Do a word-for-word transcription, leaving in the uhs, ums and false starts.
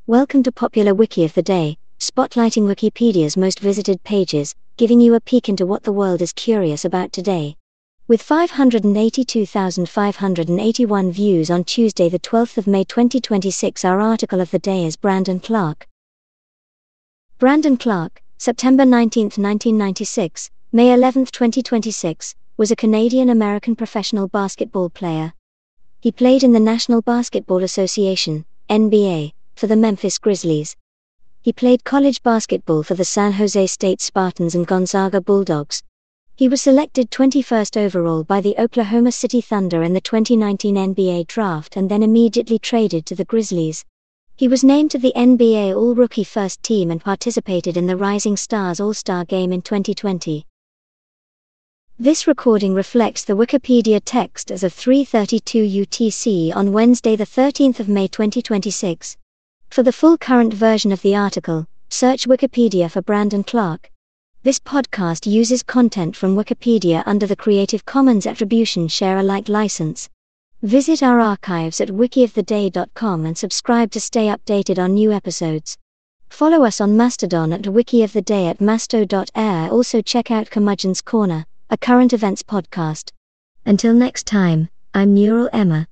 Welcome to Popular Wiki of the Day, spotlighting Wikipedia's most visited pages, giving you a peek into what the world is curious about today. With five hundred eighty-two thousand five hundred eighty-one views on Tuesday the twelfth of May twenty twenty-six, our article of the day is Brandon Clarke. Brandon Clarke, September nineteenth nineteen ninety-six, May eleventh twenty twenty-six, was a Canadian-American professional basketball player. He played in the National Basketball Association, N B A, for the Memphis Grizzlies. He played college basketball for the San Jose State Spartans and Gonzaga Bulldogs. He was selected twenty-first overall by the Oklahoma City Thunder in the twenty nineteen N B A draft and then immediately traded to the Grizzlies. He was named to the N B A All-Rookie First Team and participated in the Rising Stars All-Star Game in twenty twenty. This recording reflects the Wikipedia text as of three thirty-two U T C on Wednesday the thirteenth of May twenty twenty-six. For the full current version of the article, search Wikipedia for Brandon Clarke. This podcast uses content from Wikipedia under the Creative Commons Attribution Share Alike license. Visit our archives at wiki of the day dot com and subscribe to stay updated on new episodes. Follow us on Mastodon at wikiftheday at masto dot air. Also check out Curmudgeon's Corner, a current events podcast. Until next time, I'm Neural Emma.